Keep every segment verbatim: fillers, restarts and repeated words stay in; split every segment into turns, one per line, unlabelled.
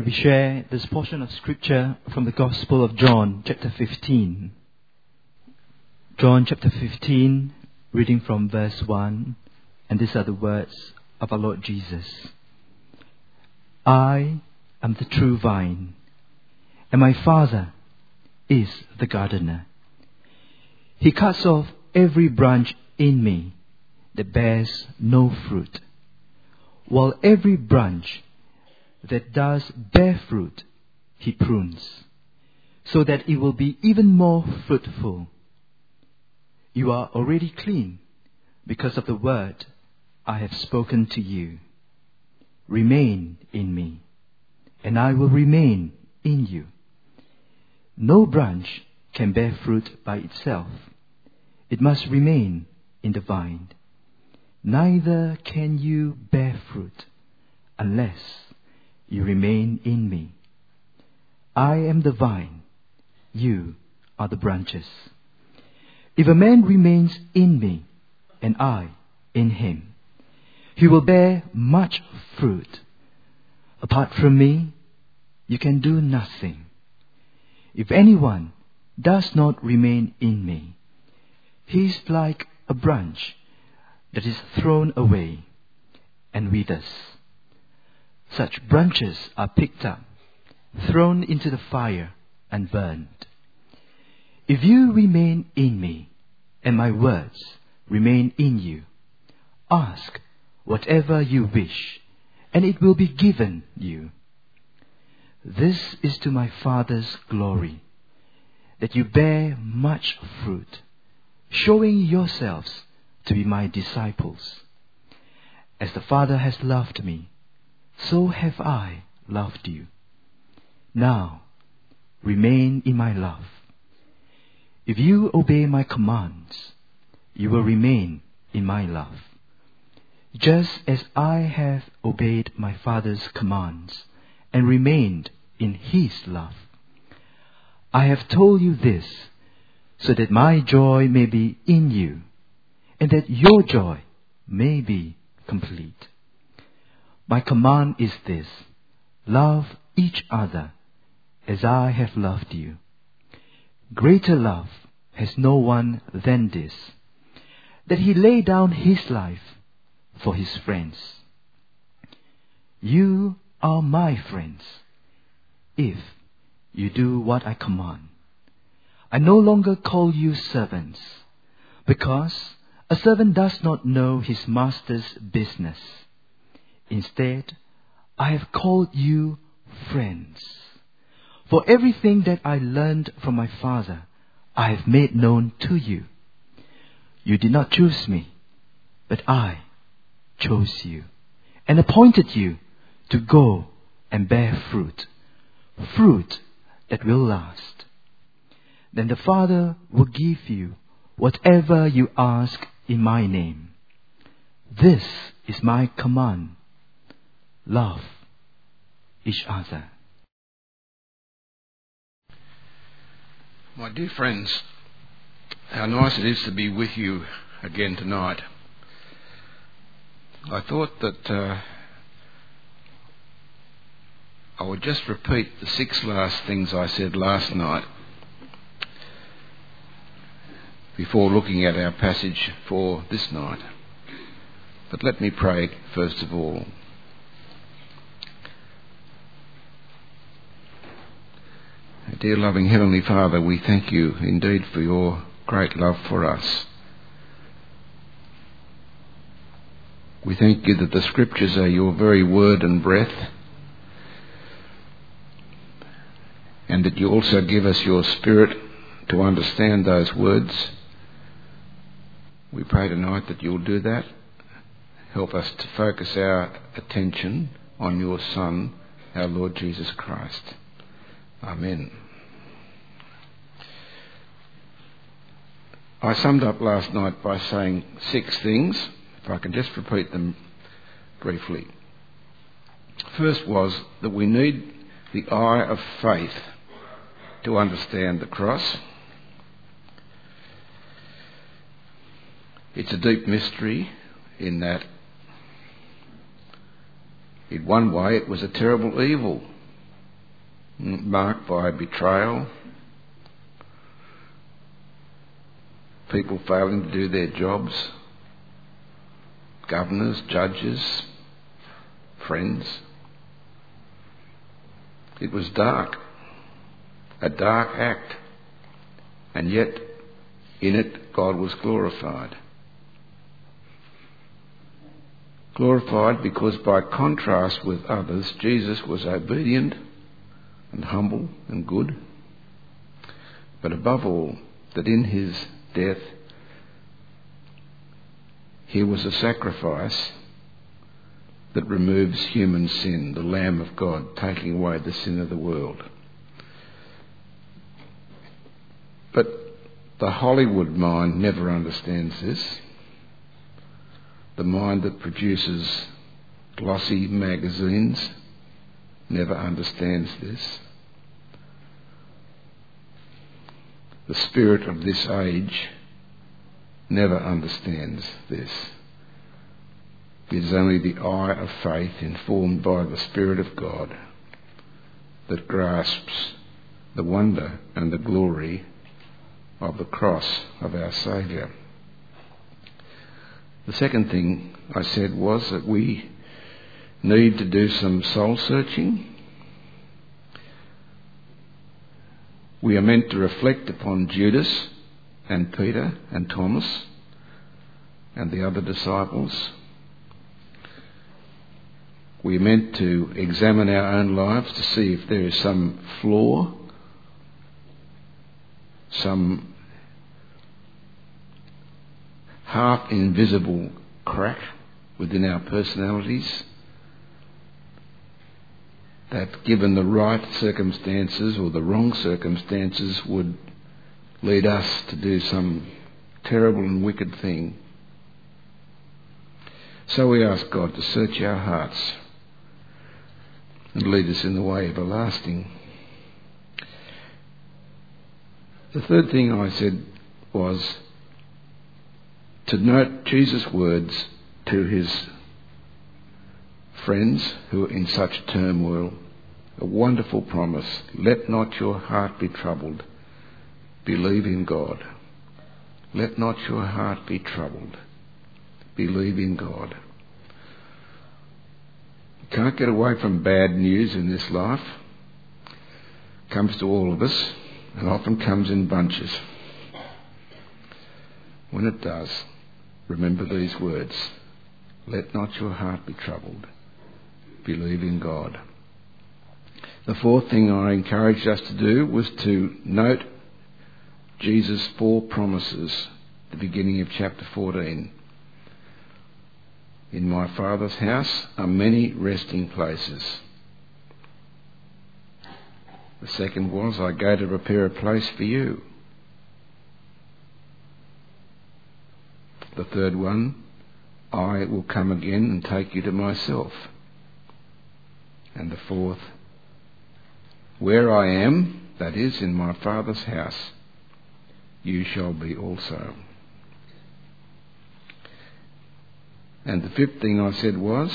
we share this portion of scripture from the Gospel of John, chapter fifteen. John chapter fifteen, reading from verse one, and these are the words of our Lord Jesus. I am the true vine, and my Father is the gardener. He cuts off every branch in me that bears no fruit, while every branch that does bear fruit, he prunes, so that it will be even more fruitful. You are already clean because of the word I have spoken to you. Remain in me, and I will remain in you. No branch can bear fruit by itself. It must remain in the vine. Neither can you bear fruit unless you remain in me. I am the vine, you are the branches. If a man remains in me, and I in him, he will bear much fruit. Apart from me, you can do nothing. If anyone does not remain in me, he is like a branch that is thrown away and withers. Such branches are picked up, thrown into the fire, and burned. If you remain in me, and my words remain in you, ask whatever you wish, and it will be given you. This is to my Father's glory, that you bear much fruit, showing yourselves to be my disciples. As the Father has loved me, so have I loved you. Now, remain in my love. If you obey my commands, you will remain in my love, just as I have obeyed my Father's commands and remained in his love. I have told you this, so that my joy may be in you, and that your joy may be complete. My command is this: love each other as I have loved you. Greater love has no one than this, that he lay down his life for his friends. You are my friends, if you do what I command. I no longer call you servants, because a servant does not know his master's business. Instead, I have called you friends. For everything that I learned from my Father, I have made known to you. You did not choose me, but I chose you, and appointed you to go and bear fruit, fruit that will last. Then the Father will give you whatever you ask in my name. This is my command: love each other.
My dear friends, how nice it is to be with you again tonight. I thought that uh, I would just repeat the six last things I said last night before looking at our passage for this night. But let me pray first of all. Dear loving Heavenly Father, we thank you indeed for your great love for us. We thank you that the Scriptures are your very word and breath, and that you also give us your Spirit to understand those words. We pray tonight that you'll do that. Help us to focus our attention on your Son, our Lord Jesus Christ. Amen. I summed up last night by saying six things, if I can just repeat them briefly. First was that we need the eye of faith to understand the cross. It's a deep mystery in that, in one way, it was a terrible evil marked by betrayal, people failing to do their jobs, governors, judges, friends. It was dark, a dark act, and yet in it God was glorified. Glorified because by contrast with others, Jesus was obedient and humble and good, but above all, that in his death he was a sacrifice that removes human sin, the Lamb of God taking away the sin of the world. But the Hollywood mind never understands this. The mind that produces glossy magazines never understands this. The spirit of this age never understands this. It is only the eye of faith, informed by the Spirit of God, that grasps the wonder and the glory of the cross of our Saviour. The second thing I said was that we need to do some soul searching. We are meant to reflect upon Judas and Peter and Thomas and the other disciples. We are meant to examine our own lives to see if there is some flaw, some half invisible crack within our personalities that, given the right circumstances or the wrong circumstances, would lead us to do some terrible and wicked thing. So we ask God to search our hearts and lead us in the way everlasting. The third thing I said was to note Jesus' words to his friends who are in such turmoil. A wonderful promise. Let not your heart be troubled. Believe in God. Let not your heart be troubled. Believe in God. You can't get away from bad news in this life. It comes to all of us and often comes in bunches. When it does, remember these words. Let not your heart be troubled. Believe in God. The fourth thing I encouraged us to do was to note Jesus' four promises at the beginning of chapter fourteen. In my Father's house are many resting places. The second was, I go to prepare a place for you. The third one, I will come again and take you to myself. And the fourth, where I am, that is, in my Father's house, you shall be also. And the fifth thing I said was,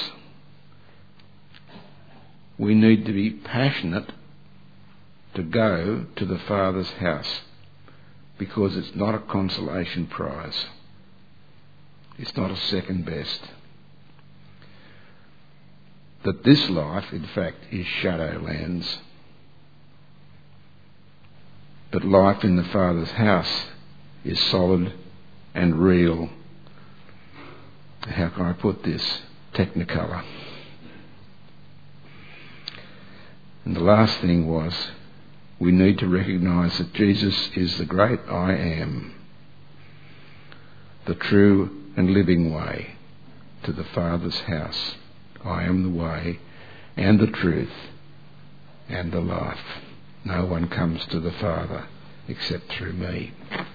we need to be passionate to go to the Father's house, because it's not a consolation prize. It's not a second best. That this life, in fact, is shadowlands. But life in the Father's house is solid and real. How can I put this? Technicolor. And the last thing was, we need to recognise that Jesus is the great I am, the true and living way to the Father's house. I am the way and the truth and the life. No one comes to the Father except through me.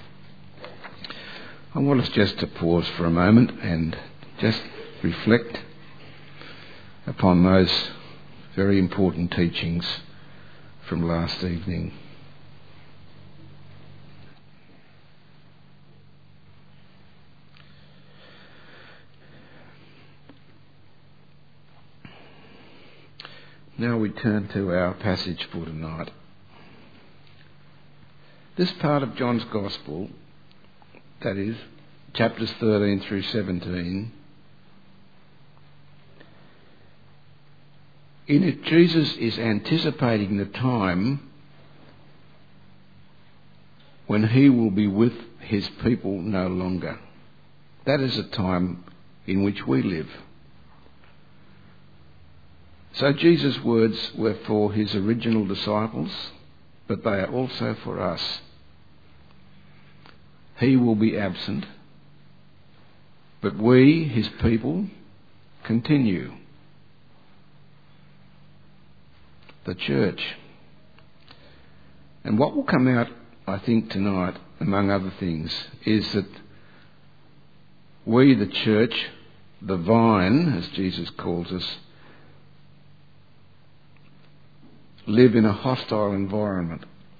I want us just to pause for a moment and just reflect upon those very important teachings from last evening. Now we turn to our passage for tonight. This part of John's Gospel, that is, chapters thirteen through seventeen, in it Jesus is anticipating the time when he will be with his people no longer. That is a time in which we live. So Jesus' words were for his original disciples, but they are also for us. He will be absent, but we, his people, continue. The church. And what will come out, I think, tonight, among other things, is that we, the church, the vine, as Jesus calls us, live in a hostile environment.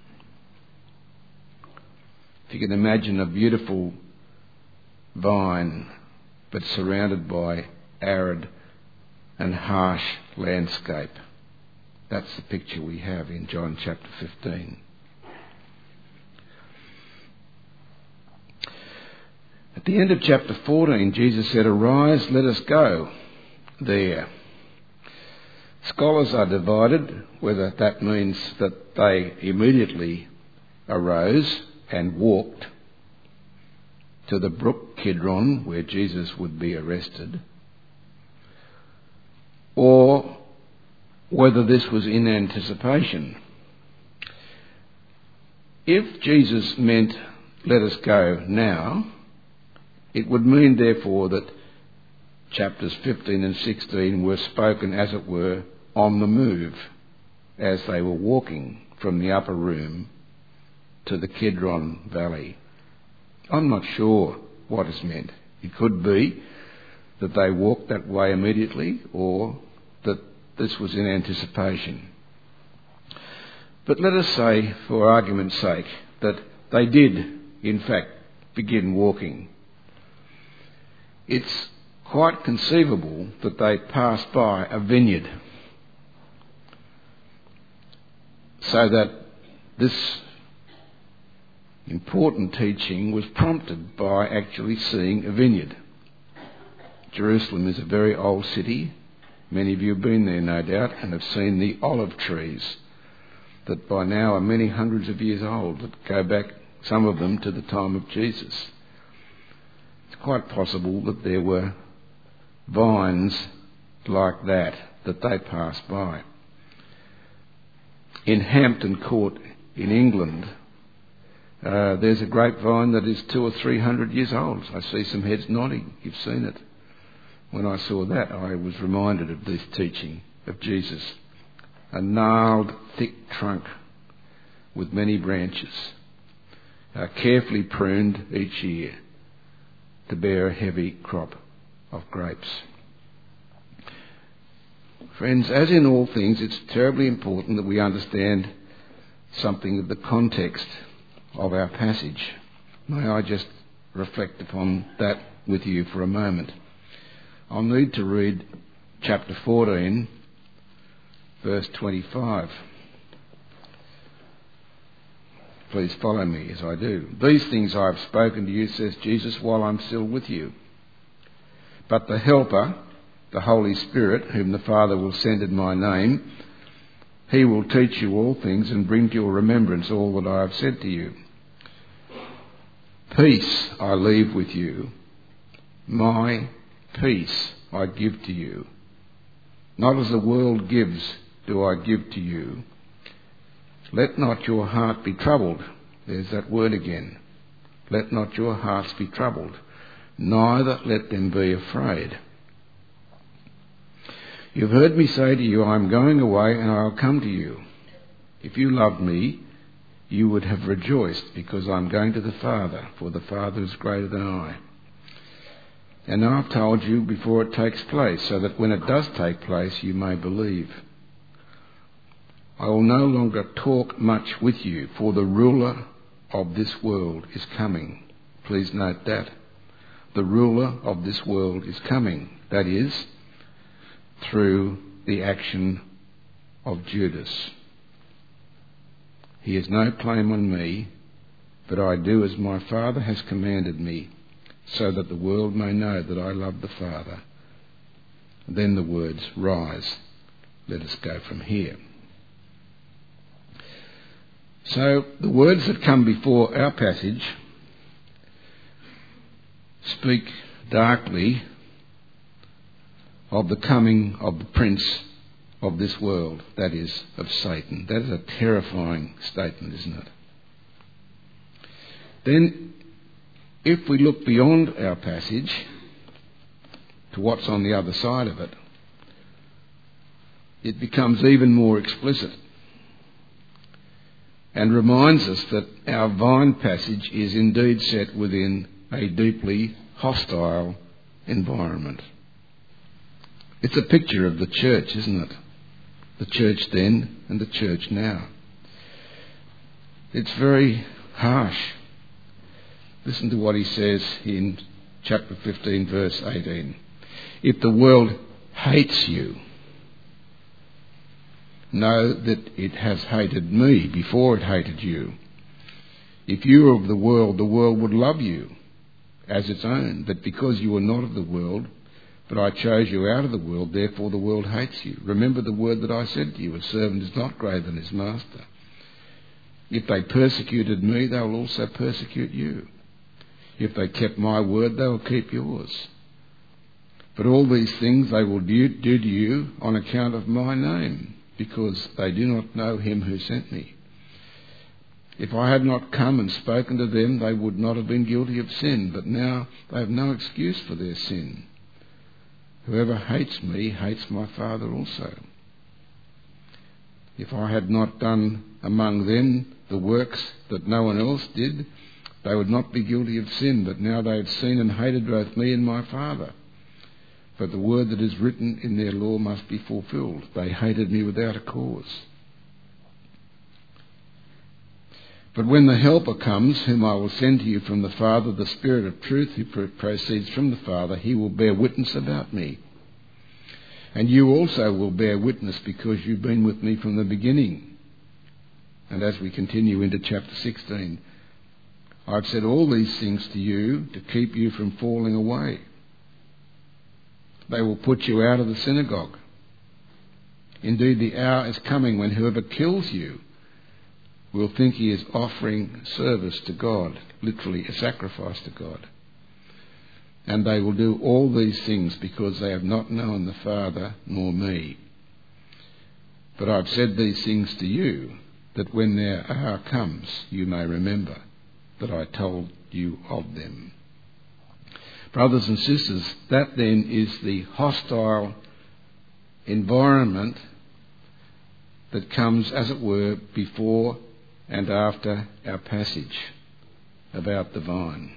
If you can imagine a beautiful vine, but surrounded by arid and harsh landscape. That's the picture we have in John chapter fifteen. At the end of chapter fourteen, Jesus said, "Arise, let us go there." Scholars are divided whether that means that they immediately arose and walked to the brook Kidron, where Jesus would be arrested, or whether this was in anticipation. If Jesus meant, "Let us go now," it would mean, therefore, that chapters fifteen and sixteen were spoken, as it were, on the move, as they were walking from the upper room to the Kidron Valley. I'm not sure what is meant. It could be that they walked that way immediately, or that this was in anticipation. But let us say, for argument's sake, that they did, in fact, begin walking. It's quite conceivable that they passed by a vineyard, so that this important teaching was prompted by actually seeing a vineyard. Jerusalem is a very old city. Many of you have been there, no doubt, and have seen the olive trees that by now are many hundreds of years old, that go back, some of them, to the time of Jesus. It's quite possible that there were vines like that, that they passed by. In Hampton Court in England, uh, there's a grapevine that is two or three hundred years old. I see some heads nodding. You've seen it. When I saw that, I was reminded of this teaching of Jesus. A gnarled, thick trunk with many branches, uh, carefully pruned each year to bear a heavy crop of grapes. Friends, as in all things, it's terribly important that we understand something of the context of our passage. May I just reflect upon that with you for a moment. I'll need to read chapter fourteen, verse twenty-five. Please follow me as I do. "These things I have spoken to you," says Jesus, "while I'm still with you. But the Helper, the Holy Spirit, whom the Father will send in my name, he will teach you all things and bring to your remembrance all that I have said to you. Peace I leave with you. My peace I give to you. Not as the world gives do I give to you. Let not your heart be troubled." There's that word again. "Let not your hearts be troubled, neither let them be afraid. You've heard me say to you, I am going away and I'll come to you. If you loved me, you would have rejoiced, because I'm going to the Father, for the Father is greater than I. And now I've told you before it takes place, so that when it does take place, you may believe. I will no longer talk much with you, for the ruler of this world is coming." Please note that. The ruler of this world is coming. That is, through the action of Judas. He has no claim on me, but I do as my Father has commanded me, so that the world may know that I love the Father. Then the words, rise, let us go from here. So the words that come before our passage speak darkly of the coming of the prince of this world, that is, of Satan. That is a terrifying statement, isn't it? Then, if we look beyond our passage to what's on the other side of it, it becomes even more explicit and reminds us that our vine passage is indeed set within a deeply hostile environment. It's a picture of the church, isn't it? The church then and the church now. It's very harsh. Listen to what he says in chapter fifteen, verse eighteen. If the world hates you, know that it has hated me before it hated you. If you were of the world, the world would love you as its own. But because you are not of the world, but I chose you out of the world, therefore the world hates you. Remember the word that I said to you, a servant is not greater than his master. If they persecuted me, they will also persecute you. If they kept my word, they will keep yours. But all these things they will do, do to you on account of my name, because they do not know him who sent me. If I had not come and spoken to them, they would not have been guilty of sin, but now they have no excuse for their sin. Whoever hates me hates my Father also. If I had not done among them the works that no one else did, they would not be guilty of sin, but now they have seen and hated both me and my Father. But the word that is written in their law must be fulfilled. They hated me without a cause. But when the Helper comes, whom I will send to you from the Father, the Spirit of truth who proceeds from the Father, he will bear witness about me. And you also will bear witness because you've been with me from the beginning. And as we continue into chapter sixteen, I've said all these things to you to keep you from falling away. They will put you out of the synagogue. Indeed, the hour is coming when whoever kills you will think he is offering service to God, literally a sacrifice to God. And they will do all these things because they have not known the Father nor me. But I've said these things to you, that when their hour comes, you may remember that I told you of them. Brothers and sisters, that then is the hostile environment that comes, as it were, before and after our passage about the vine.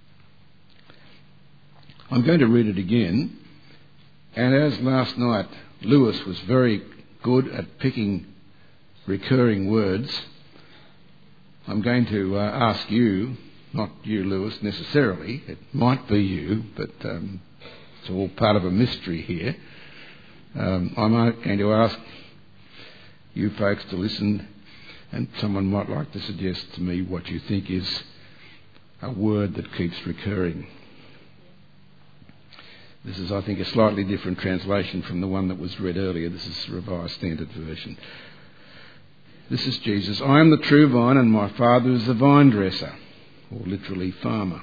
I'm going to read it again, and as last night Lewis was very good at picking recurring words, I'm going to uh, ask you, not you Lewis necessarily, it might be you, but um, it's all part of a mystery here. Um, I'm going to ask you folks to listen, and someone might like to suggest to me what you think is a word that keeps recurring. This is, I think, a slightly different translation from the one that was read earlier. This is the Revised Standard Version. This is Jesus. I am the true vine, and my Father is the vine dresser, or literally farmer.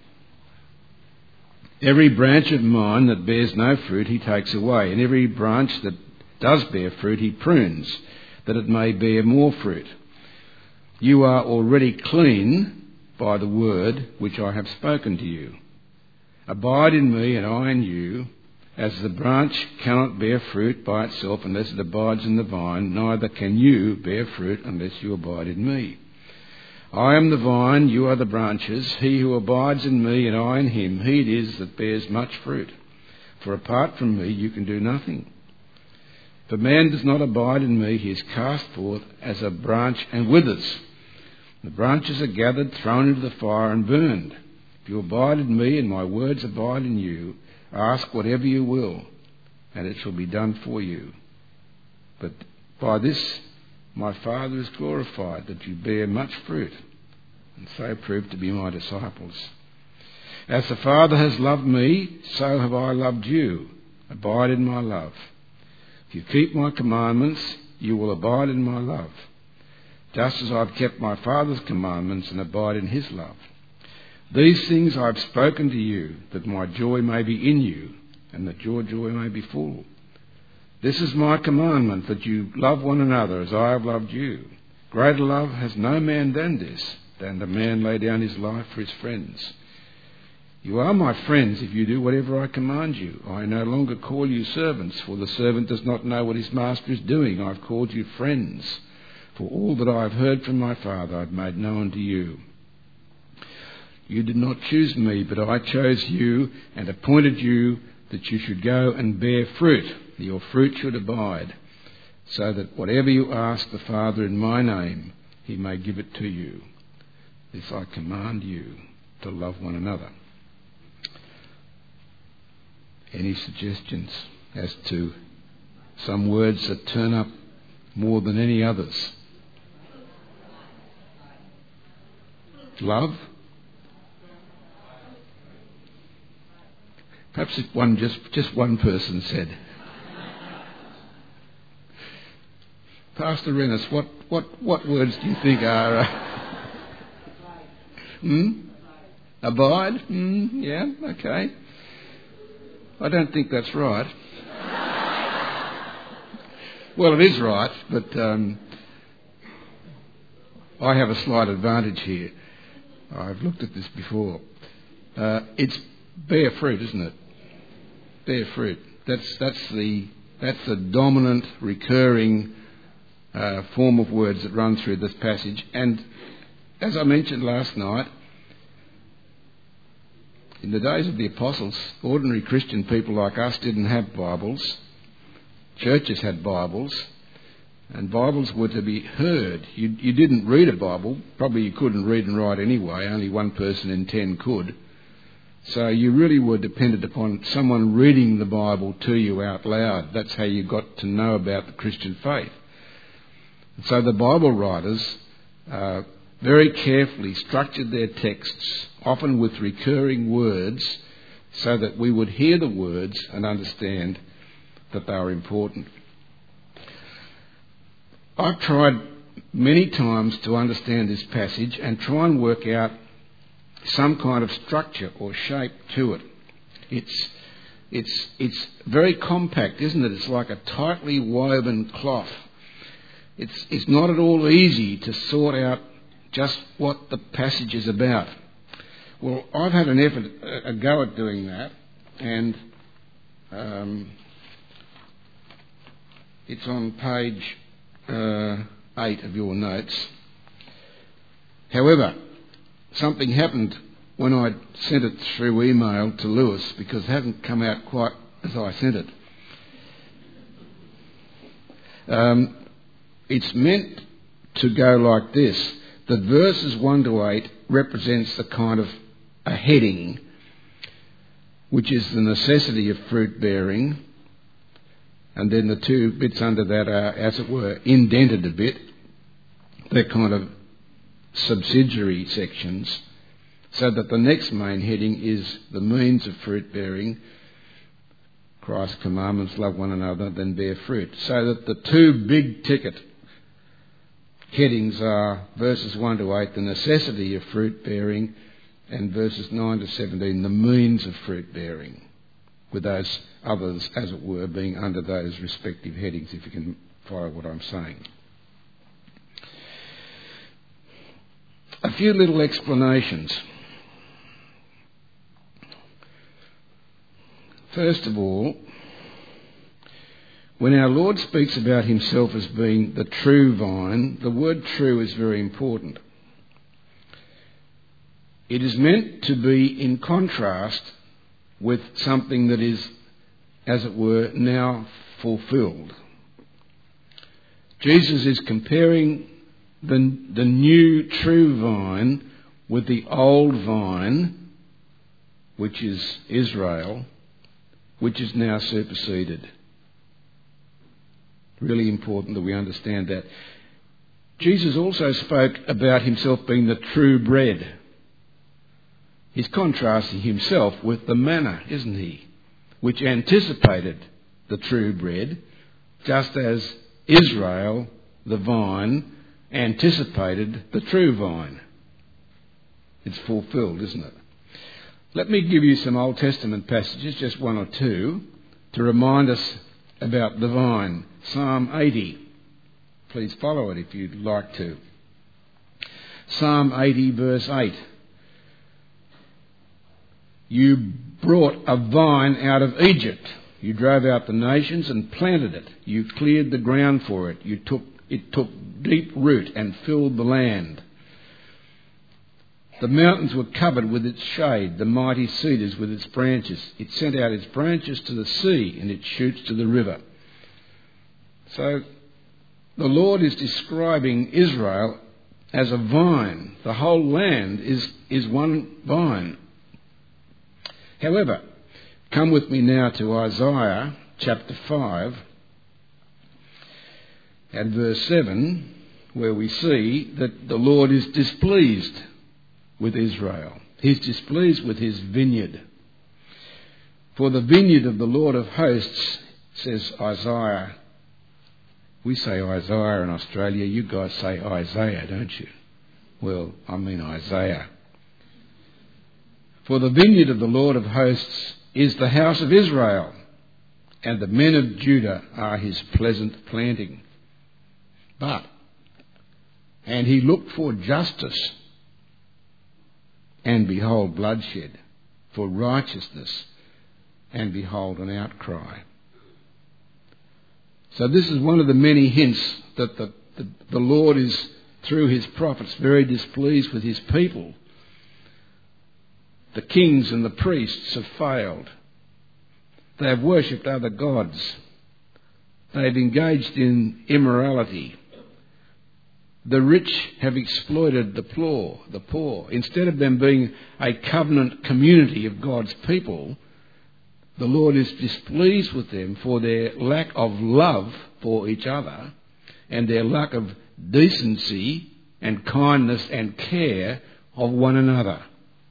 Every branch of mine that bears no fruit he takes away, and every branch that does bear fruit he prunes, that it may bear more fruit. You are already clean by the word which I have spoken to you. Abide in me and I in you. As the branch cannot bear fruit by itself unless it abides in the vine, neither can you bear fruit unless you abide in me. I am the vine, you are the branches. He who abides in me and I in him, he it is that bears much fruit. For apart from me you can do nothing. If a man does not abide in me, he is cast forth as a branch and withers. The branches are gathered, thrown into the fire and burned. If you abide in me and my words abide in you, ask whatever you will, and it shall be done for you. But By this my Father is glorified, that you bear much fruit, and so prove to be my disciples. As the Father has loved me, so have I loved you. Abide in my love. If you keep my commandments, you will abide in my love, just as I've kept my Father's commandments and abide in his love. These things I have spoken to you, that my joy may be in you, and that your joy may be full. This is my commandment, that you love one another as I have loved you. Greater love has no man than this, than the man lay down his life for his friends. You are my friends if you do whatever I command you. I no longer call you servants, for the servant does not know what his master is doing. I have called you friends, for all that I have heard from my Father I have made known to you. You did not choose me, but I chose you and appointed you that you should go and bear fruit, that your fruit should abide, so that whatever you ask the Father in my name, he may give it to you. This I command you, to love one another. Any suggestions as to some words that turn up more than any others? Love? Perhaps if one just just one person said. Pastor Rennis, what, what, what words do you think are... Uh, hmm? Abide? Hmm, yeah, okay. I don't think that's right. Well, it is right, but um, I have a slight advantage here. I've looked at this before. Uh, it's bear fruit, isn't it? Bear fruit. That's that's the that's the dominant, recurring uh, form of words that run through this passage. And as I mentioned last night, in the days of the apostles, ordinary Christian people like us didn't have Bibles. Churches had Bibles, and Bibles were to be heard. You, you didn't read a Bible. Probably you couldn't read and write anyway. Only one person in ten could. So you really were dependent upon someone reading the Bible to you out loud. That's how you got to know about the Christian faith. And so the Bible writers uh, very carefully structured their texts, often with recurring words, so that we would hear the words and understand that they are important. I've tried many times to understand this passage and try and work out some kind of structure or shape to it. It's it's it's very compact, isn't it? It's like a tightly woven cloth. It's it's not at all easy to sort out just what the passage is about. Well, I've had an effort, a go at doing that, and um, it's on page uh, eight of your notes. However, something happened when I sent it through email to Lewis, because it hasn't come out quite as I sent it. Um, it's meant to go like this. The verses one to eight represents the kind of a heading, which is the necessity of fruit bearing, and then the two bits under that are, as it were, indented a bit. They're kind of subsidiary sections, so that the next main heading is the means of fruit bearing. Christ's commandments, love one another, then bear fruit. So that the two big ticket headings are verses one to eight, the necessity of fruit bearing, and verses nine to seventeen, the means of fruit bearing, with those others, as it were, being under those respective headings, if you can follow what I'm saying. A few little explanations. First of all, when our Lord speaks about himself as being the true vine, the word true is very important. It is meant to be in contrast with something that is, as it were, now fulfilled. Jesus is comparing the, the new true vine with the old vine, which is Israel, which is now superseded. Really important that we understand that. Jesus also spoke about himself being the true bread. He's contrasting himself with the manna, isn't he? Which anticipated the true bread, just as Israel, the vine, anticipated the true vine. It's fulfilled, isn't it? Let me give you some Old Testament passages, just one or two, to remind us about the vine. Psalm eighty. Please follow it if you'd like to. Psalm eighty, verse eight. You brought a vine out of Egypt. You drove out the nations and planted it. You cleared the ground for it. You took it took deep root and filled the land. The mountains were covered with its shade, the mighty cedars with its branches. It sent out its branches to the sea and its shoots to the river. So the Lord is describing Israel as a vine. The whole land is, is one vine. However, come with me now to Isaiah chapter five and verse seven, where we see that the Lord is displeased with Israel. He's displeased with his vineyard. For the vineyard of the Lord of hosts, says Isaiah. We say Isaiah in Australia. You guys say Isaiah, don't you? Well, I mean Isaiah. For the vineyard of the Lord of hosts is the house of Israel, and the men of Judah are his pleasant planting. But, and he looked for justice, and behold bloodshed, for righteousness, and behold an outcry. So this is one of the many hints that the, the, the Lord is, through his prophets, very displeased with his people. The kings and the priests have failed. They have worshipped other gods. They have engaged in immorality. The rich have exploited the poor, the poor. Instead of them being a covenant community of God's people, the Lord is displeased with them for their lack of love for each other and their lack of decency and kindness and care of one another.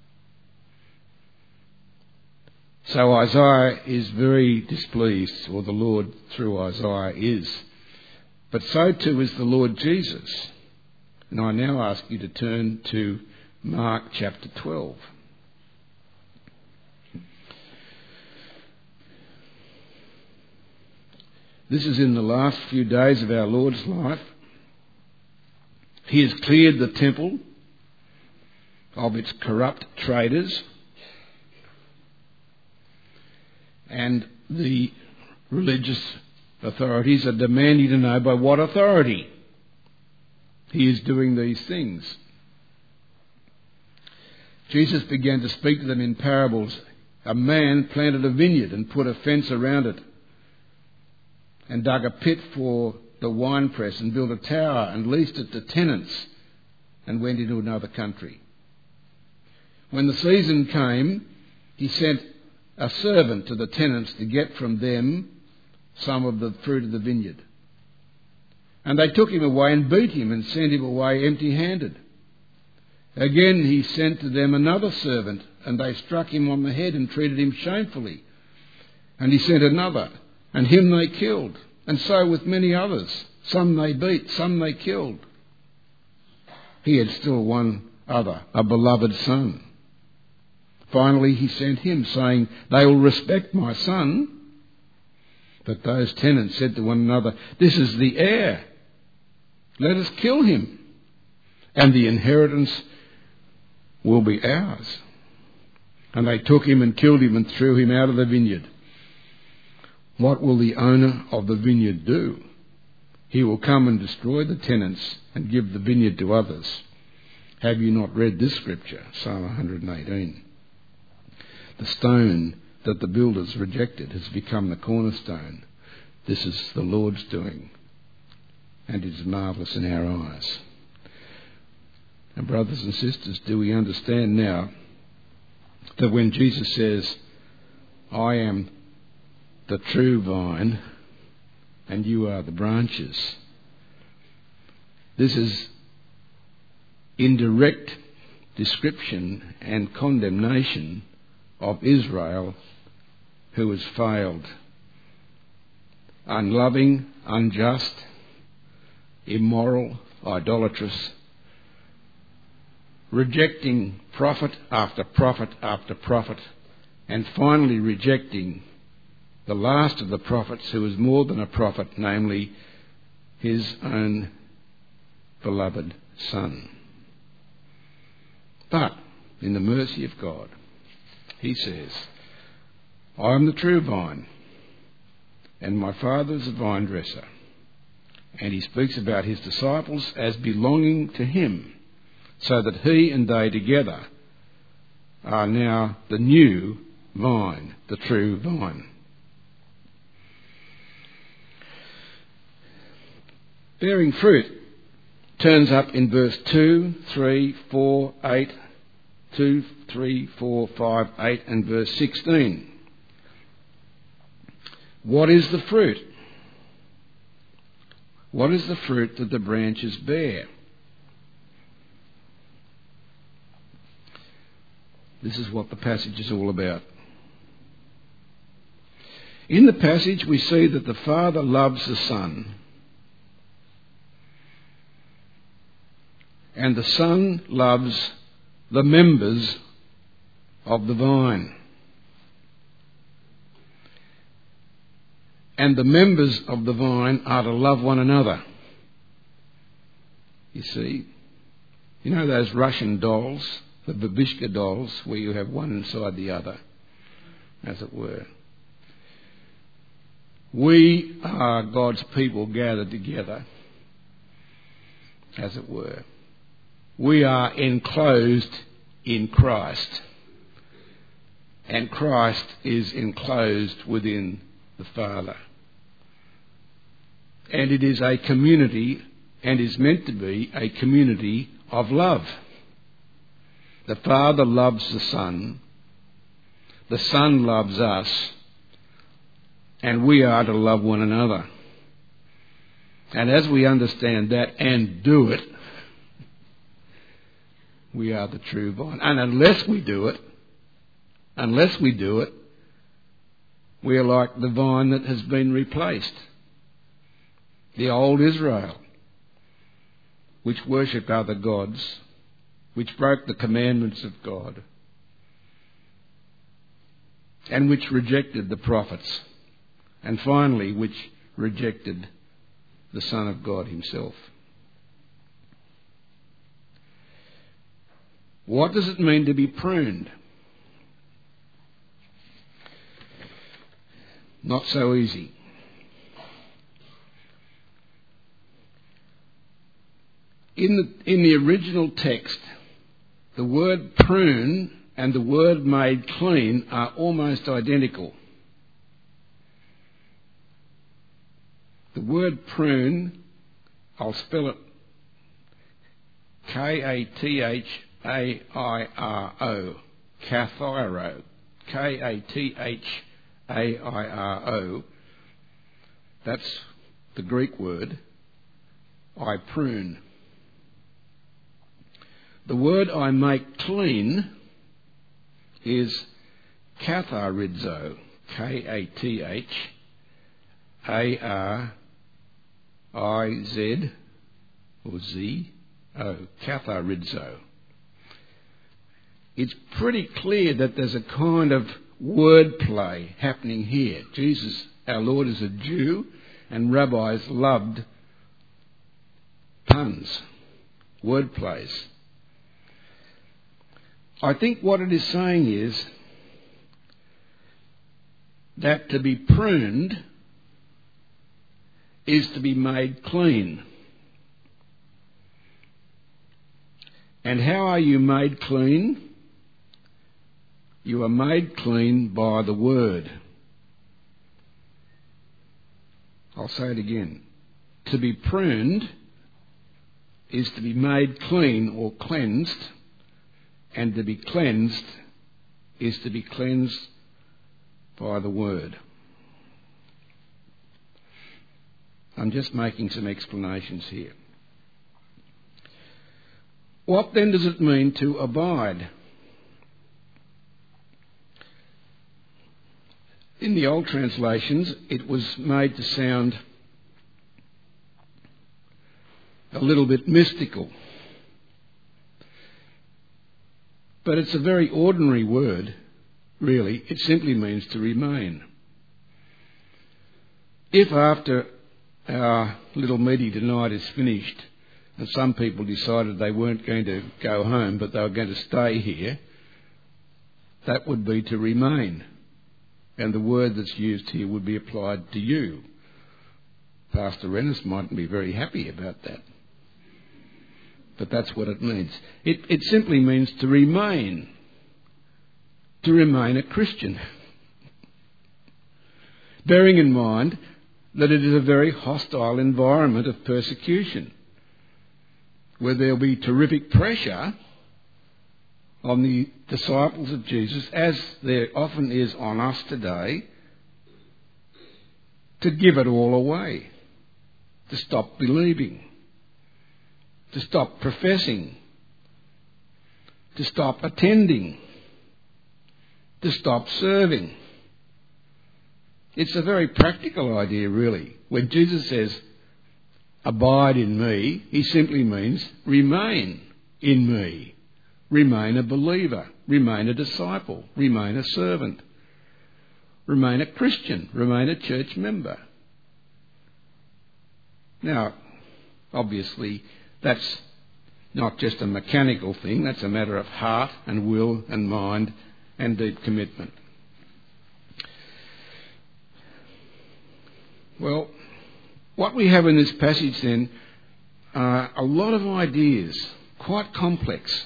So Isaiah is very displeased, or the Lord through Isaiah is. But so too is the Lord Jesus. And I now ask you to turn to Mark chapter twelve. This is in the last few days of our Lord's life. He has cleared the temple of its corrupt traders, and the religious authorities are demanding to know by what authority he is doing these things. Jesus began to speak to them in parables. A man planted a vineyard and put a fence around it, and dug a pit for the winepress and built a tower and leased it to tenants and went into another country. When the season came, he sent a servant to the tenants to get from them some of the fruit of the vineyard. And they took him away and beat him and sent him away empty-handed. Again he sent to them another servant, and they struck him on the head and treated him shamefully. And he sent another, and him they killed. And so with many others. Some they beat, some they killed. He had still one other, a beloved son. Finally he sent him, saying, "They will respect my son." But those tenants said to one another, "This is the heir. Let us kill him, and the inheritance will be ours." And they took him and killed him and threw him out of the vineyard. What will the owner of the vineyard do? He will come and destroy the tenants and give the vineyard to others. Have you not read this scripture? Psalm one eighteen. The stone that the builders rejected has become the cornerstone. This is the Lord's doing, and it is marvellous in our eyes. And brothers and sisters, do we understand now that when Jesus says, "I am the true vine, and you are the branches. This is in direct description and condemnation of Israel, who has failed. Unloving, unjust, immoral, idolatrous, rejecting prophet after prophet after prophet, and finally rejecting the last of the prophets, who is more than a prophet, namely his own beloved Son. But in the mercy of God, he says, I am the true vine, and my Father is the vine dresser. And he speaks about his disciples as belonging to him, so that he and they together are now the new vine, the true vine. Bearing fruit turns up in verse two, three, four, eight, two, three, four, five, eight, and verse sixteen. What is the fruit? What is the fruit that the branches bear? This is what the passage is all about. In the passage we see that the Father loves the Son, and the Son loves the members of the vine. And the members of the vine are to love one another. You see, you know those Russian dolls, the Babishka dolls, where you have one inside the other, as it were. We are God's people gathered together, as it were. We are enclosed in Christ, and Christ is enclosed within the Father. And it is a community, and is meant to be a community of love. The Father loves the Son, the Son loves us, and we are to love one another. And as we understand that and do it, we are the true vine. And unless we do it, unless we do it, we are like the vine that has been replaced. The old Israel, which worshipped other gods, which broke the commandments of God, and which rejected the prophets, and finally which rejected the Son of God himself. What does it mean to be pruned? Not so easy. In the, in the original text, the word prune and the word made clean are almost identical. The word prune, I'll spell it K A T H A I R O, kathairo, K A T H A I R O. That's the Greek word, I prune. The word I make clean is katharizo, K A T H A R I Z or Z O, katharizo. It's pretty clear that there's a kind of wordplay happening here. Jesus, our Lord, is a Jew, and rabbis loved puns, wordplays. I think what it is saying is that to be pruned is to be made clean. And how are you made clean? You are made clean by the Word. I'll say it again. To be pruned is to be made clean or cleansed, and to be cleansed is to be cleansed by the Word. I'm just making some explanations here. What then does it mean to abide? In the old translations, it was made to sound a little bit mystical. But it's a very ordinary word, really. It simply means to remain. If after our little meeting tonight is finished, and some people decided they weren't going to go home, but they were going to stay here, that would be to remain. And the word that's used here would be applied to you. Pastor Rennis mightn't be very happy about that. But that's what it means. It, it simply means to remain. To remain a Christian. Bearing in mind that it is a very hostile environment of persecution, where there'll be terrific pressure on the disciples of Jesus, as there often is on us today, to give it all away, to stop believing, to stop professing, to stop attending, to stop serving. It's a very practical idea, really. When Jesus says, abide in me, he simply means remain in me. Remain a believer. Remain a disciple. Remain a servant. Remain a Christian. Remain a church member. Now, obviously, that's not just a mechanical thing. That's a matter of heart and will and mind and deep commitment. Well, what we have in this passage then are a lot of ideas, quite complex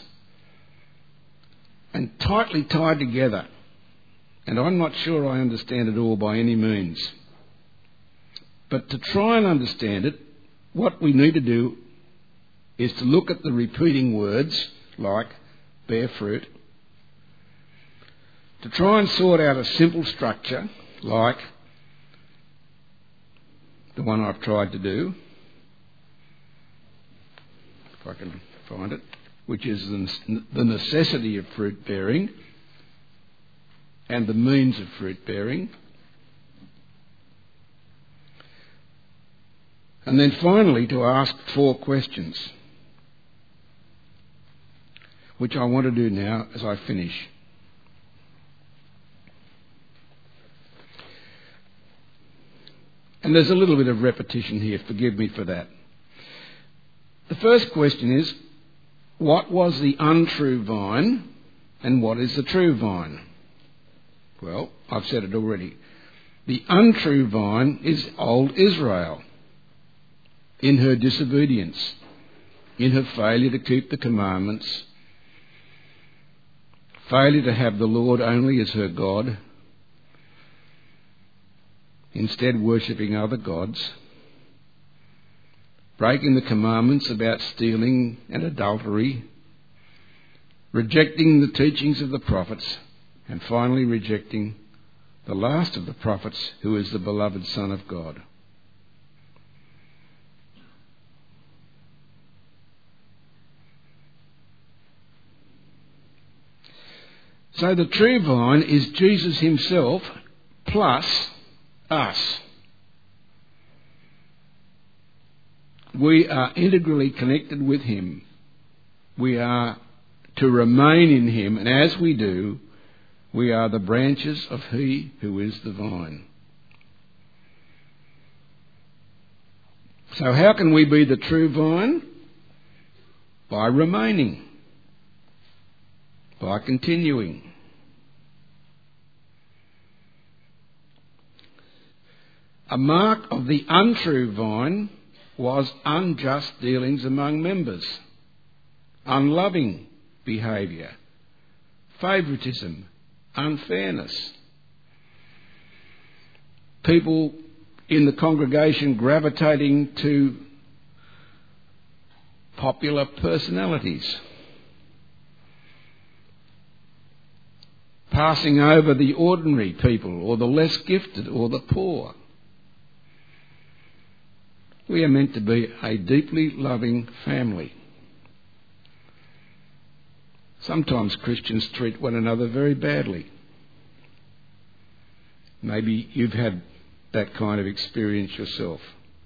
and tightly tied together. And I'm not sure I understand it all by any means. But to try and understand it, what we need to do is to look at the repeating words like bear fruit, to try and sort out a simple structure like the one I've tried to do, if I can find it, which is the necessity of fruit bearing and the means of fruit bearing. And then finally to ask four questions, which I want to do now as I finish. And there's a little bit of repetition here, forgive me for that. The first question is, what was the untrue vine and what is the true vine? Well, I've said it already. The untrue vine is old Israel in her disobedience, in her failure to keep the commandments, failure to have the Lord only as her God, instead worshipping other gods, breaking the commandments about stealing and adultery, rejecting the teachings of the prophets, and finally rejecting the last of the prophets, who is the beloved Son of God. So the true vine is Jesus himself plus us. We are integrally connected with him. We are to remain in him, and as we do, we are the branches of he who is the vine. So how can we be the true vine? By remaining, by continuing. A mark of the untrue vine was unjust dealings among members, unloving behaviour, favouritism, unfairness. People in the congregation gravitating to popular personalities, passing over the ordinary people or the less gifted or the poor. We are meant to be a deeply loving family. Sometimes Christians treat one another very badly. Maybe you've had that kind of experience yourself.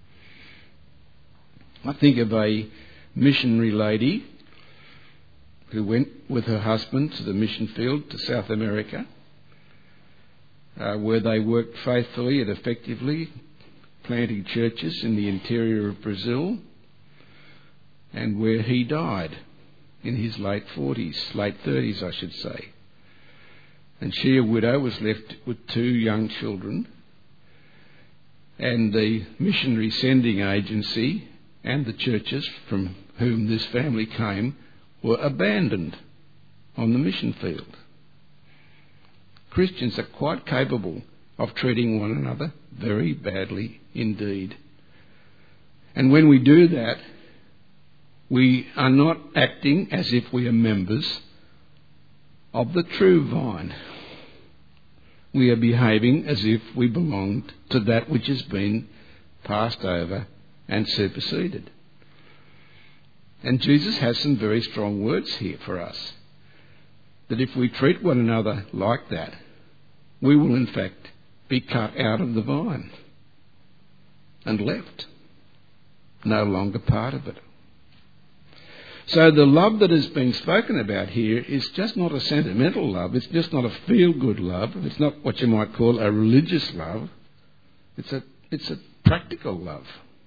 I think of a missionary lady who went with her husband to the mission field to South America, uh, where they worked faithfully and effectively, planting churches in the interior of Brazil, and where he died in his late forties, late thirties I should say. And she, a widow, was left with two young children, and the missionary sending agency and the churches from whom this family came were abandoned on the mission field. Christians are quite capable of treating one another very badly indeed. And when we do that, we are not acting as if we are members of the true vine. We are behaving as if we belonged to that which has been passed over and superseded. And Jesus has some very strong words here for us, that if we treat one another like that, we will in fact be cut out of the vine and left, no longer part of it. So the love that is being spoken about here is just not a sentimental love. It's just not a feel-good love. It's not what you might call a religious love. It's a, it's a practical love,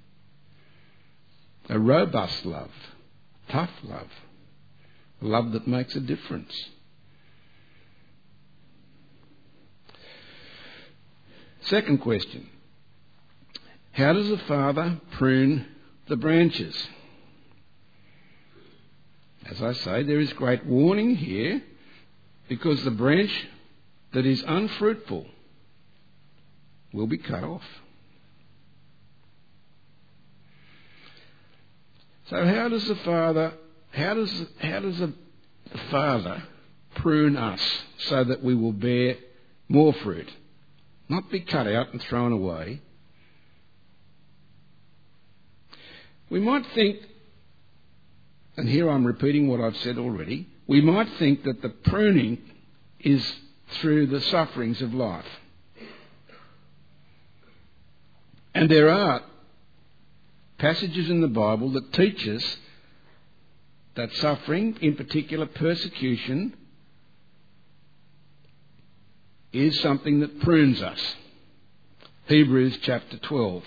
a robust love, tough love, a love that makes a difference. Second question. How does a father prune the branches? As I say, there is great warning here, because the branch that is unfruitful will be cut off. So how does the father, how does how does a father prune us so that we will bear more fruit, not be cut out and thrown away? We might think, and here I'm repeating what I've said already, we might think that the pruning is through the sufferings of life. And there are passages in the Bible that teach us that suffering, in particular persecution, is something that prunes us. Hebrews chapter twelve.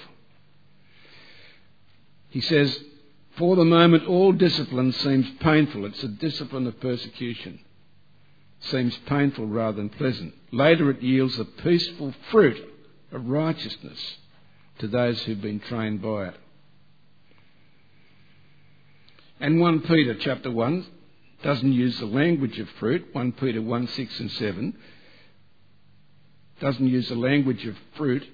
He says, for the moment all discipline seems painful. It's a discipline of persecution. Seems painful rather than pleasant. Later it yields a peaceful fruit of righteousness to those who've been trained by it. And First Peter chapter one doesn't use the language of fruit. First Peter one, six and seven doesn't use the language of fruit,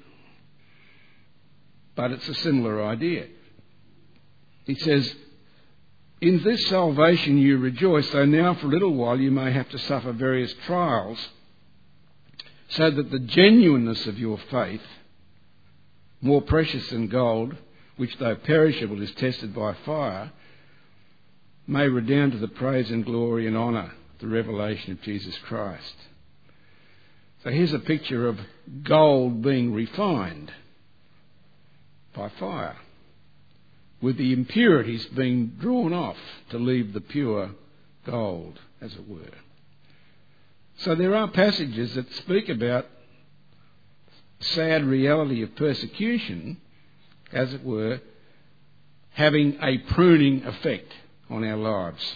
but it's a similar idea. He says, in this salvation you rejoice, though now for a little while you may have to suffer various trials, so that the genuineness of your faith, more precious than gold, which though perishable is tested by fire, may redound to the praise and glory and honour, the revelation of Jesus Christ. So here's a picture of gold being refined by fire, with the impurities being drawn off to leave the pure gold, as it were. So there are passages that speak about sad reality of persecution, as it were, having a pruning effect on our lives.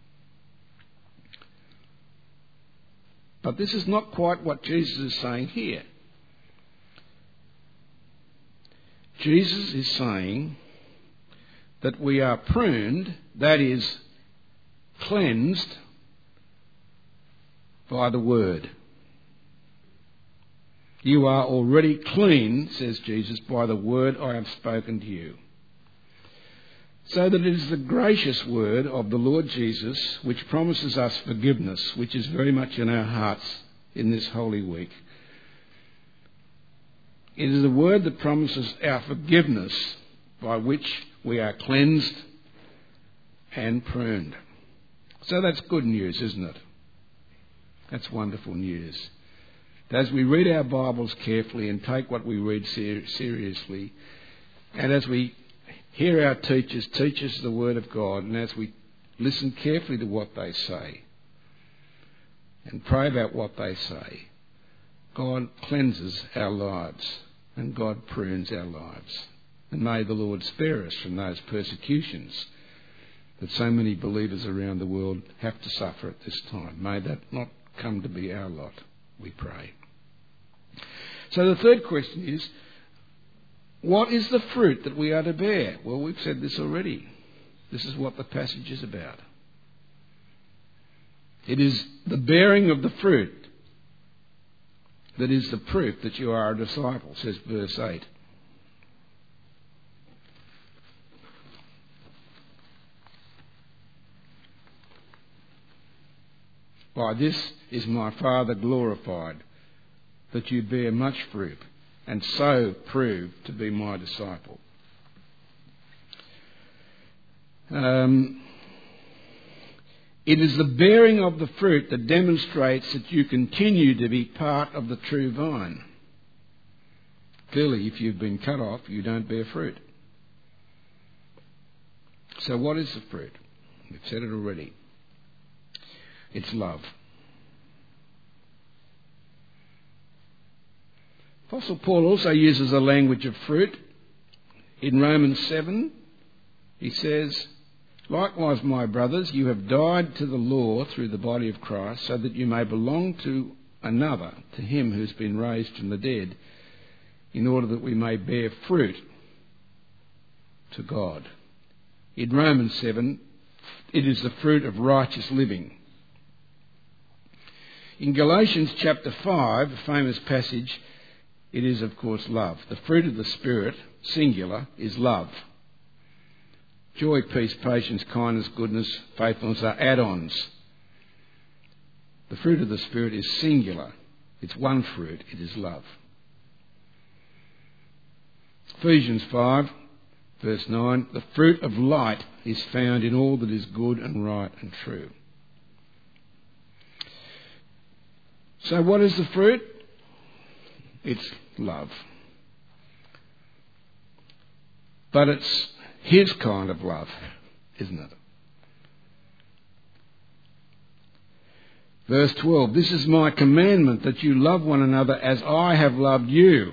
But this is not quite what Jesus is saying here. Jesus is saying that we are pruned, that is, cleansed by the Word. You are already clean, says Jesus, by the word I have spoken to you. So that it is the gracious word of the Lord Jesus which promises us forgiveness, which is very much in our hearts in this Holy Week. It is the word that promises our forgiveness by which we are cleansed and pruned. So that's good news, isn't it? That's wonderful news. As we read our Bibles carefully and take what we read ser- seriously, and as we hear our teachers teach us the Word of God, and as we listen carefully to what they say and pray about what they say, God cleanses our lives and God prunes our lives. And may the Lord spare us from those persecutions that so many believers around the world have to suffer at this time. May that not come to be our lot, we pray. So the third question is, what is the fruit that we are to bear? Well, we've said this already. This is what the passage is about. It is the bearing of the fruit that is the proof that you are a disciple, says verse eight. By this is my Father glorified, that you bear much fruit, and so prove to be my disciple. Um, it is the bearing of the fruit that demonstrates that you continue to be part of the true vine. Clearly, if you've been cut off, you don't bear fruit. So what is the fruit? We've said it already. It's love. Apostle Paul also uses the language of fruit. In Romans seven, he says, likewise, my brothers, you have died to the law through the body of Christ, so that you may belong to another, to him who's been raised from the dead, in order that we may bear fruit to God. In Romans seven, it is the fruit of righteous living. In Galatians chapter five, a famous passage, it is, of course, love. The fruit of the Spirit, singular, is love. Joy, peace, patience, kindness, goodness, faithfulness are add-ons. The fruit of the Spirit is singular. It's one fruit. It is love. Ephesians five, verse nine, the fruit of light is found in all that is good and right and true. So what is the fruit? It's love. But it's his kind of love, isn't it? Verse twelve, this is my commandment, that you love one another as I have loved you.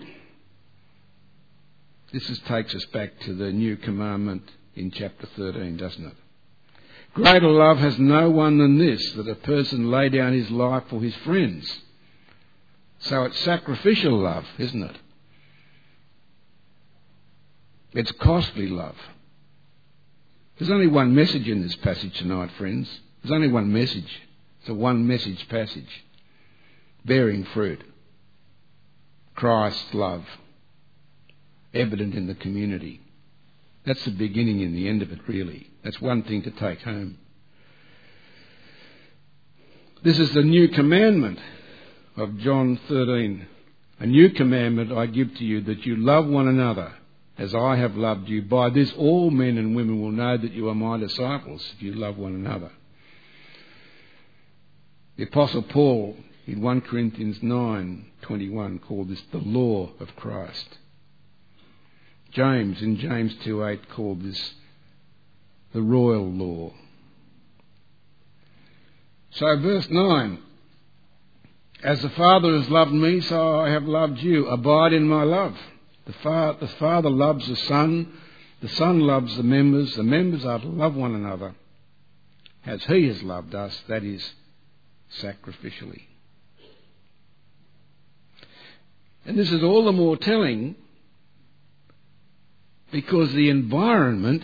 This is, takes us back to the new commandment in chapter thirteen, doesn't it? Greater love has no one than this, that a person lay down his life for his friends. So it's sacrificial love, isn't it? It's costly love. There's only one message in this passage tonight, friends. There's only one message. It's a one message passage. Bearing fruit. Christ's love. Evident in the community. That's the beginning and the end of it, really. That's one thing to take home. This is the new commandment of John thirteen. A new commandment I give to you, that you love one another as I have loved you. By this all men and women will know that you are my disciples, if you love one another. The Apostle Paul in First Corinthians nine twenty-one called this the law of Christ. James in James two eight called this the royal law. So verse nine, as the Father has loved me, so I have loved you. Abide in my love. The, fa- the Father loves the Son. The Son loves the members. The members are to love one another as he has loved us, that is, sacrificially. And this is all the more telling because the environment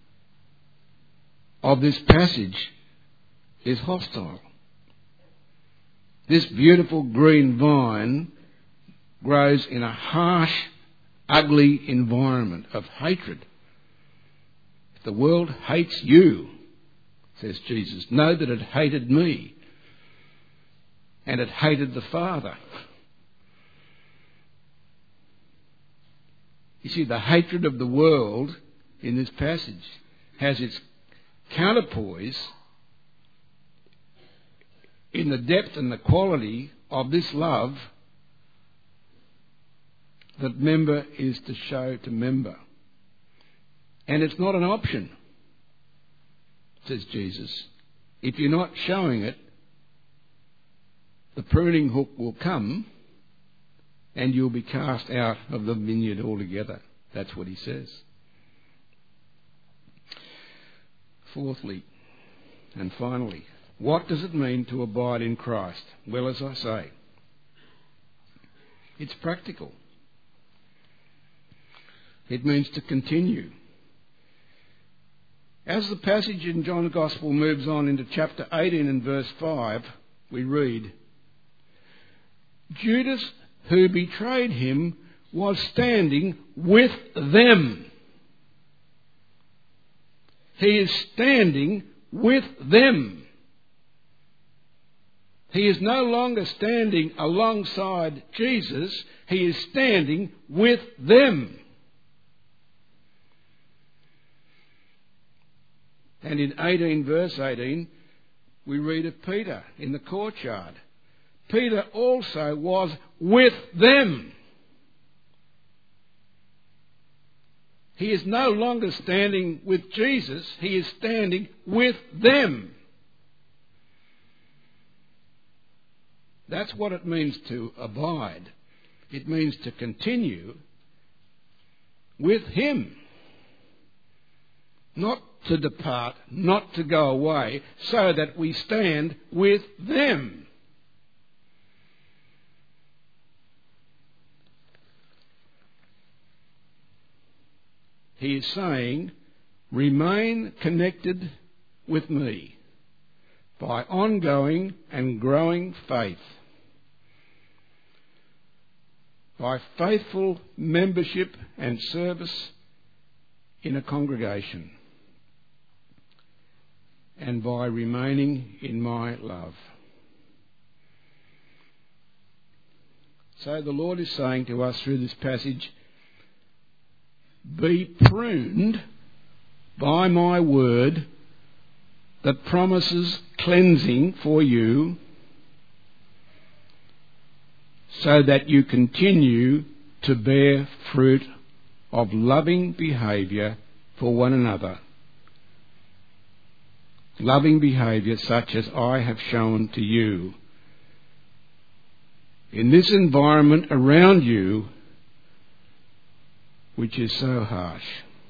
of this passage is hostile. This beautiful green vine grows in a harsh, ugly environment of hatred. If the world hates you, says Jesus, know that it hated me, and it hated the Father. You see, the hatred of the world in this passage has its counterpoise in the depth and the quality of this love that member is to show to member. And it's not an option, says Jesus. If you're not showing it, the pruning hook will come and you'll be cast out of the vineyard altogether. That's what he says. Fourthly, and finally, what does it mean to abide in Christ? Well, as I say, it's practical. It means to continue. As the passage in John's Gospel moves on into chapter eighteen and verse five, we read, Judas, who betrayed him, was standing with them. He is standing with them. He is no longer standing alongside Jesus. He is standing with them. And in eighteen, verse eighteen, we read of Peter in the courtyard. Peter also was with them. He is no longer standing with Jesus. He is standing with them. That's what it means to abide. It means to continue with him. Not to depart, not to go away, so that we stand with them. He is saying, remain connected with me by ongoing and growing faith, by faithful membership and service in a congregation, and by remaining in my love. So the Lord is saying to us through this passage, be pruned by my word that promises cleansing for you, so that you continue to bear fruit of loving behaviour for one another. Loving behaviour such as I have shown to you. In this environment around you, which is so harsh.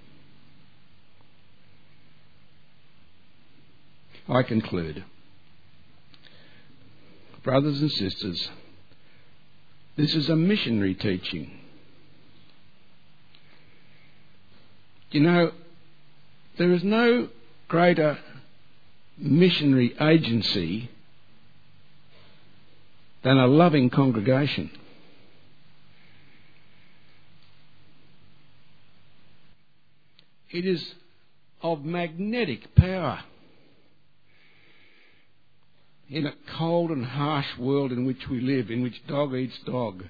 I conclude. Brothers and sisters, this is a missionary teaching. You know, there is no greater missionary agency than a loving congregation. It is of magnetic power in a cold and harsh world in which we live, in which dog eats dog,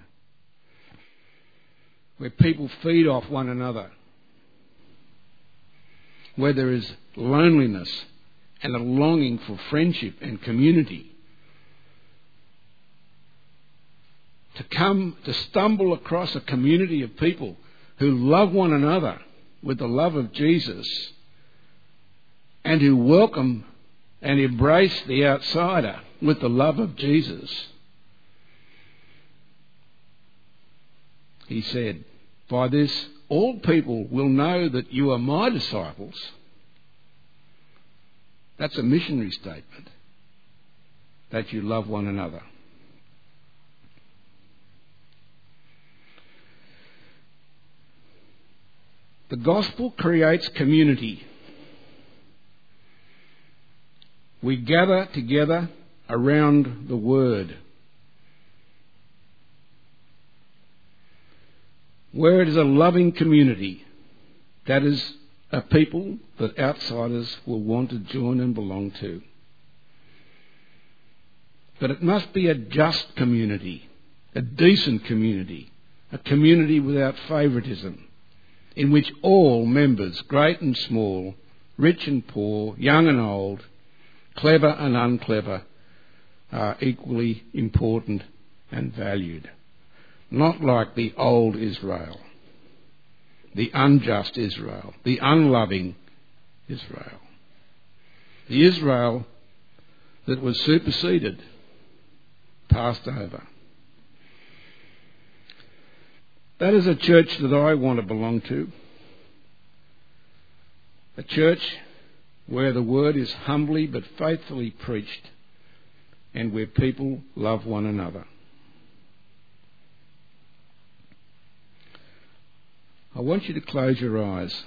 where people feed off one another, where there is loneliness and a longing for friendship and community. To come, to stumble across a community of people who love one another with the love of Jesus and who welcome and embrace the outsider with the love of Jesus. He said, by this all people will know that you are my disciples. That's a missionary statement, that you love one another. The gospel creates community. We gather together around the word. Where it is a loving community, that is a people that outsiders will want to join and belong to. But it must be a just community, a decent community, a community without favouritism. in which all members, great and small, rich and poor, young and old, clever and unclever, are equally important and valued. Not like the old Israel, the unjust Israel, the unloving Israel. The Israel that was superseded, passed over. That is a church that I want to belong to. A church where the word is humbly but faithfully preached and where people love one another. I want you to close your eyes.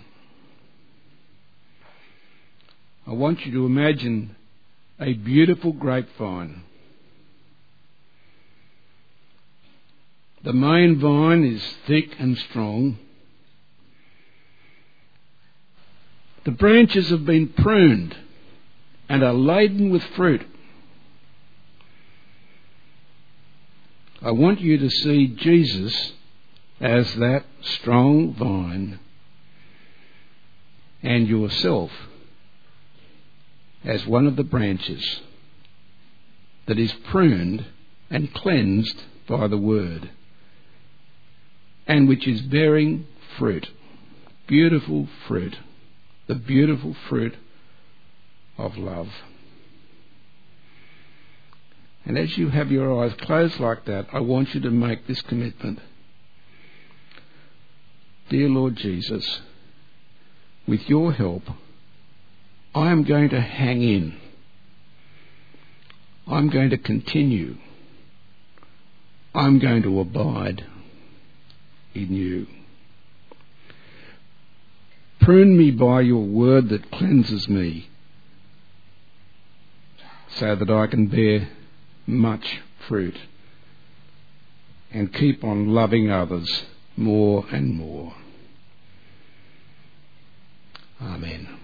I want you to imagine a beautiful grapevine. The main vine is thick and strong. The branches have been pruned and are laden with fruit. I want you to see Jesus as that strong vine and yourself as one of the branches that is pruned and cleansed by the word and which is bearing fruit, beautiful fruit, the beautiful fruit of love. And as you have your eyes closed like that, I want you to make this commitment. Dear Lord Jesus, with your help, I am going to hang in. I'm going to continue. I'm going to abide in you. Prune me by your word that cleanses me, so that I can bear much fruit and keep on loving others more and more. Amen.